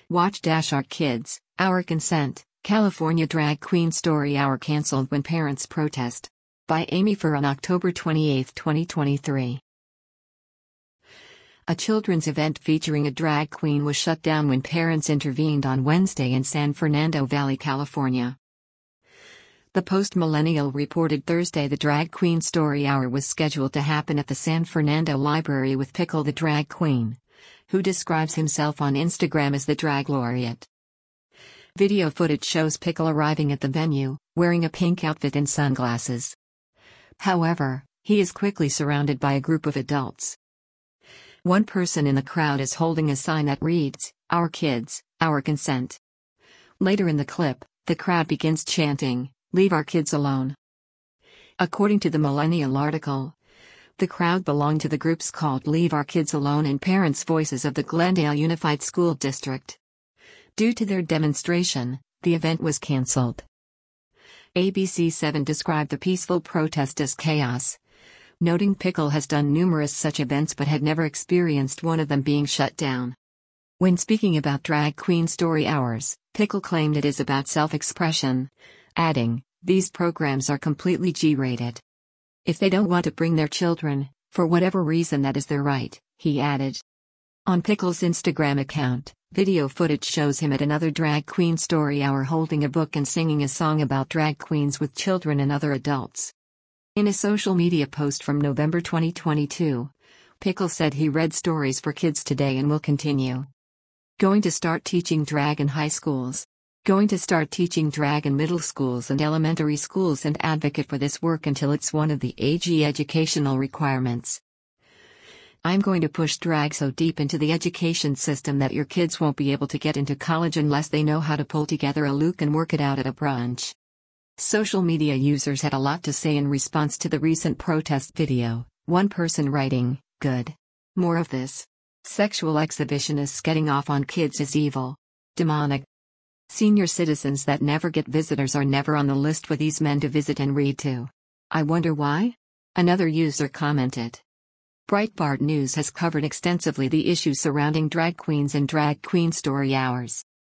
Watch Our Kids, Our Consent, California Drag Queen Story Hour canceled when parents protest. By Amy Fur on October 28, 2023. A children's event featuring a drag queen was shut down when parents intervened on Wednesday in San Fernando Valley, California. The Post-Millennial reported Thursday the Drag Queen Story Hour was scheduled to happen at the San Fernando Library with Pickle the Drag Queen, who describes himself on Instagram as the Drag Laureate. Video footage shows Pickle arriving at the venue, wearing a pink outfit and sunglasses. However, he is quickly surrounded by a group of adults. One person in the crowd is holding a sign that reads, "Our Kids, Our Consent." Later in the clip, the crowd begins chanting, "Leave our kids alone." According to the Millennial article, the crowd belonged to the groups called Leave Our Kids Alone and Parents' Voices of the Glendale Unified School District. Due to their demonstration, the event was canceled. ABC7 described the peaceful protest as chaos, noting Pickle has done numerous such events but had never experienced one of them being shut down. When speaking about Drag Queen Story Hours, Pickle claimed it is about self-expression, adding, "These programs are completely G-rated. If they don't want to bring their children, for whatever reason that is their right," he added. On Pickle's Instagram account, video footage shows him at another Drag Queen Story Hour holding a book and singing a song about drag queens with children and other adults. In a social media post from November 2022, Pickle said he read stories for kids today and will continue. Going to start teaching drag in high schools. Going to start teaching drag in middle schools and elementary schools and advocate for this work until it's one of the AG educational requirements. I'm going to push drag so deep into the education system that your kids won't be able to get into college unless they know how to pull together a look and work it out at a brunch. Social media users had a lot to say in response to the recent protest video, one person writing, "Good. More of this. Sexual exhibitionists getting off on kids is evil. Demonic. Senior citizens that never get visitors are never on the list for these men to visit and read to. I wonder why?" Another user commented. Breitbart News has covered extensively the issues surrounding drag queens and Drag Queen Story Hours.